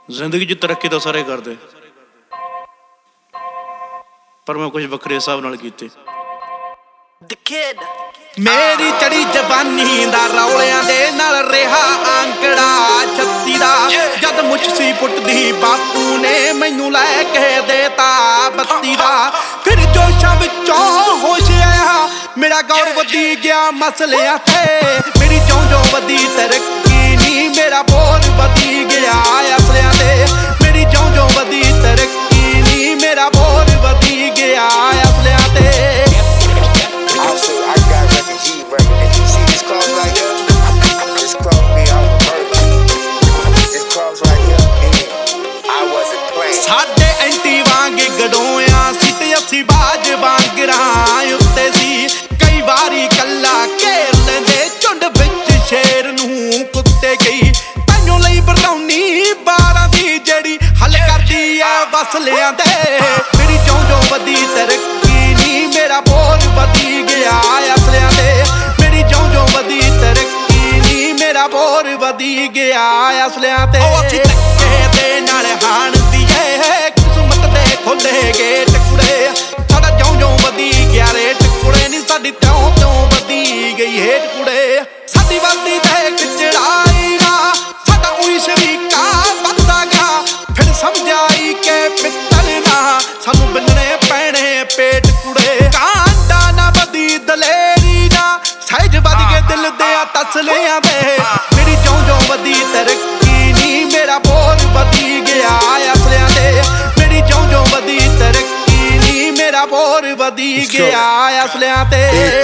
ਜ਼ਿੰਦਗੀ 'ਚ ਤਰੱਕੀ ਤਾਂ ਸਾਰੇ ਕਰਦੇ, ਪਰ ਮੈਂ ਕੁਝ ਵੱਖਰੇ ਹਿਸਾਬ ਨਾਲ ਕੀਤੇ। ਮੇਰੀ ਚੜੀ ਜਵਾਨੀ ਦਾ ਰੌਲਿਆਂ ਦੇ ਨਾਲ ਰਿਹਾ ਆਂਕੜਾ 36 ਦਾ। ਜਦ ਮੁੱਛ ਸੀ ਪੁੱਟਦੀ ਬਾਪੂ ਨੇ ਮੈਨੂੰ ਲੈ ਕੇ ਦੇਤਾ 32 ਦਾ। ਫਿਰ ਜੋਸ਼ਾਂ ਵਿੱਚੋਂ ਹੋਸ਼ ਆਇਆ, ਮੇਰਾ ਗੌਰ ਵਧੀ ਗਿਆ ਮਸਲਿਆਂ ਤੇ। ਮੇਰੀ ਜਿਉਂ ਵਧੀ ਤਰੱਕੀ ਨੀ, ਮੇਰਾ ਬੋਝ ਵਧੀ ਗਿਆ ਅਸਲਿਆਂ ਤੇ। ਮੇਰੀ ਜਿਉਂ ਵਧੀ ਤਰੱਕੀ ਨੀ, ਮੇਰਾ ਬੋਝ ਵਧੀ ਗਿਆ ਅਸਲਿਆਂ ਤੇ। Also, I got refugee record. You see this cross right here? This cross me off the bird. This cross right here, I wasn't playing. ਸਾਡੇ ਐਂਟੀ ਵਾਂਗ ਗਡੋਇਆ ਸੀ ਤੇ ਅਸੀਂ ਬਾਜ ਵਾਂਗਰਾਂ ਉੱਤੇ ਸੀ। ਕਈ ਵਾਰੀ ਕੱਲਾ ਘੇਰ ਲੈਂਦੇ ਝੁੰਡ ਵਿੱਚ ਸ਼ੇਰ ਨੂੰ ਕੁੱਤੇ ਗਈ। ਤੈਨੂੰ ਲਈ ਬਰੌਨੀ 12 ਦੀ ਜਿਹੜੀ ਹੱਲ ਕਰਦੀ ਆ ਵਸਲਿਆਂ ਦੇ। ਮੇਰੀ ਜਿਉਂ ਵਧੀ ਤਰੱਕੀ ਨੀ, ਮੇਰਾ ਬੋਝ ਵਧੀ ਗਿਆ ਅਸਲਿਆਂ ਤੇ। ਮੇਰੀ ਜਿਉਂ ਵਧੀ ਤਰੱਕੀ ਨੀ, ਮੇਰਾ ਬੋਝ ਵਧੀ ਗਿਆ ਅਸਲਿਆਂ ਤੇ। ਅਸੀਂ ਧੱਕੇ ਦੇ ਨਾਲ ਹਾਣਦੀ ਏ, ਕਿਸਮਤ ਦੇ ਖੋਲੇ ਗੇਟ ਕੁੜੇ। ਸਾਡਾ ਜਿਉਂ ਵਧੀ ਗਿਆ ਰੇਟ ਕੁੜੇ ਨੀ, ਸਾਡੀ ਤਿਉਂ ਵਧੀ ਗਈ ਹੇਠ ਕੁੜੇ। ਸਾਡੀ ਵੱਧਦੀ ਤੇ ਚੜਾਈ ਨਾ, ਸਾਡਾ ਉਹੀ ਸ਼ਰੀਕਾ ਵੱਧਦਾ ਗਿਆ। ਫਿਰ ਸਮਝਾਈ ਕਿ ਪਿੱਤਲ ਨਾ, ਸਾਨੂੰ ਬੰਨਣੇ ਪੈਣੇ ਪੇਟ ਕੁੜੇ। ਕਾਂਡਾ ਨਾ ਵਧੀ ਦਲੇਰੀ ਨਾ, ਸਹਿਜ ਵੱਧ ਕੇ ਦਿਲ ਦੇ ਤਸਲਿਆਂ ਦੇ। ਮੇਰੀ ਜਿਉਂ ਵਧੀ ਤਰੱਕੀ ਨੀ, ਮੇਰਾ ਬੋਝ ਵਧੀ ਗਿਆ ਅਸਲਿਆਂ ਤੇ। ਮੇਰੀ ਜਿਉਂ ਵਧੀ ਤਰੱਕੀ ਨੀ, ਮੇਰਾ ਬੋਝ ਵਧੀ ਗਿਆ ਅਸਲਿਆਂ ਤੇ।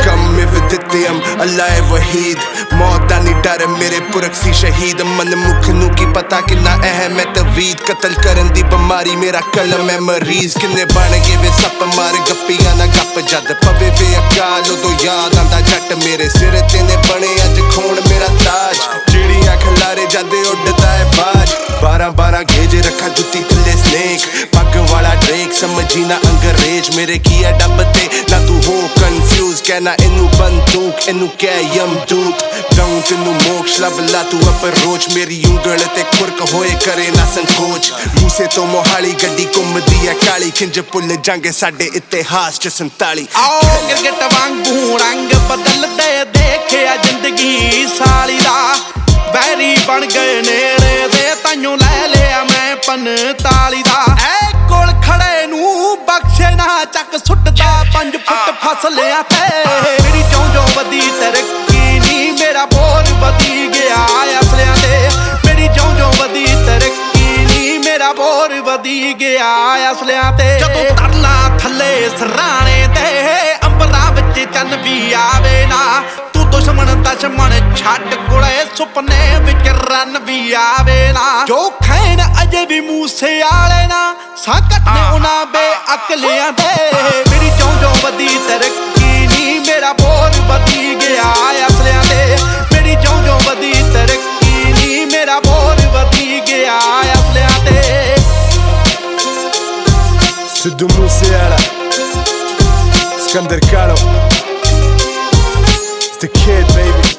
ਅੱਲਾ ਏ ਵਹੀਦ, ਮੌਤ ਦਾ ਨੀ ਡਰ ਮੇਰੇ ਪੁਰਖ ਸੀ ਸ਼ਹੀਦ। ਮਨਮੁਖ ਨੂੰ ਕੀ ਪਤਾ ਕਿੰਨਾ ਅਹਿਮ ਹੈ ਤਵੀਦ। ਕਤਲ ਕਰਨ ਦੀ ਬਿਮਾਰੀ ਮੇਰਾ ਕਲਮ ਹੈ ਮਰੀਜ਼। ਕਿੰਨੇ ਬਣ ਗਏ ਵੇ ਸੱਪ ਮਾਰ ਗੱਪੀਆਂ ਨਾ ਗੱਪ। ਜਦ ਪਵੇ ਵੇ ਅਕਾਲ ਉਦੋਂ ਯਾਦ ਆਂਦਾ ਜੱਟ। ਮੇਰੇ ਸਿਰ ਤੇ ਨੇ ਬਣੇ ਅੱਜ ਖੂਨ ਮੇਰਾ ਤਾਜ। ਚਿੜੀਆਂ ਖਿਲਾਰੇ ਜਦ ਉੱਡਦਾ ਏ ਬਾਜ। 12 ਗੇਜ ਰੱਖਾ ਜੁੱਤੀ ਥੱਲੇ ਸਨੇਕ। ਪੱਗ ਵਾਲਾ ਡਰੇਕ ਸਮਝੀ ਨਾ ਅੰਗਰੇਜ਼। ਮੇਰੇ ਕੀ ਹੈ ਡੱਬ ਤੇ ਨਾ ਤੂੰ ਹੋ ਕਨਫਿਊਜ਼। ਕਹਿਣਾ ਇਹਨੂੰ ਬੰਦੂਕ ਇਹਨੂੰ ਕਹਿ ਯਮਦੂਤ। ਦਊਂ ਤੈਨੂੰ ਮੋਕਸ਼ ਲੱਭ ਲਾ ਤੂੰ ਅਪਰੋਚ। ਮੇਰੀ ਉਂਗਲ ਤੇ ਖੁਰਕ ਹੋਏ ਕਰੇ ਨਾ ਸੰਕੋਚ। ਮੂਸੇ ਤੋਂ ਮੋਹਾਲੀ ਗੱਡੀ ਘੁੰਮਦੀ ਐ ਕਾਲੀ। ਖਿੰਜ ਭੁੱਲ ਜਾਂਗੇ ਸਾਡੇ ਇਤਿਹਾਸ ਚ 47। ਆਓ ਗਿਰਗਟ ਵਾਂਗੂ ਰੰਗ ਬਦਲਦੇ ਦੇਖਿਆ ਜ਼ਿੰਦਗੀ ਸਾਲੀ ਦਾ। ਵੈਰੀ ਬਣ ਗਏ ਨੇੜੇ ਦੇ, ਤੈਨੂੰ ਲੈ ਲਿਆ ਮੈਂ 45 ਦਾ। ਐ ਕੋਲ ਖੜੇ ਨੂੰ ਬਖਸ਼ੇ ਨਾ, ਚੱਕ ਸੁੱਟਦਾ 5 ਫੁੱਟ ਫਸਲਿਆਂ ਤੇ। ਮੇਰੀ ਜਿਉਂ ਵਧੀ ਤਰੱਕੀ ਨੀ, ਮੇਰਾ ਬੋਝ ਵਧੀ ਗਿਆ ਅਸਲਿਆਂ ਤੇ। ਮੇਰੀ ਜਿਉਂ ਵਧੀ ਤਰੱਕੀ ਨੀ, ਮੇਰਾ ਬੋਝ ਵਧੀ ਗਿਆ ਅਸਲਿਆਂ ਤੇ। ਜਦੋਂ ਤਰਲਾ ਥੱਲੇ ਸਰਾਣੇ ਦੇ, ਅੰਬਰਾਂ ਵਿੱਚ ਚੰਨ ਵੀ ਆਵੇ ਨਾ। ਤੂੰ ਦੁਸ਼ਮਣ ਛੱਡ ਕੋਲੇ, ਸੁਪਨੇ ਵਿੱਚ ਰਨ ਵੀ ਆਵੇ ਨਾ। ਜੋ ਖੈਨ ਅਜੇ ਵੀ ਮੂਸੇ ਵਾਲੇ ਨਾ, ਸਾਕਟ ਨੇ ਉਹਨਾਂ ਬੇਅਕਲਿਆਂ ਦੇ। ਮੇਰੀ ਜਿਉਂ ਵਧੀ ਤਰੱਕੀ ਨੀ, ਮੇਰਾ ਬੋਝ ਵਧੀ ਗਿਆ ਅਸਲਿਆਂ ਤੇ। ਮੇਰੀ ਜਿਉਂ ਵਧੀ ਤਰੱਕੀ ਨੀ, ਮੇਰਾ ਬੋਝ ਵਧੀ ਗਿਆ ਅਸਲਿਆਂ ਤੇ। ਸਿੱਧੂ ਮੂਸੇਵਾਲਾ, ਸਿਕੰਦਰ ਕਾਲੋ, it's the kid baby.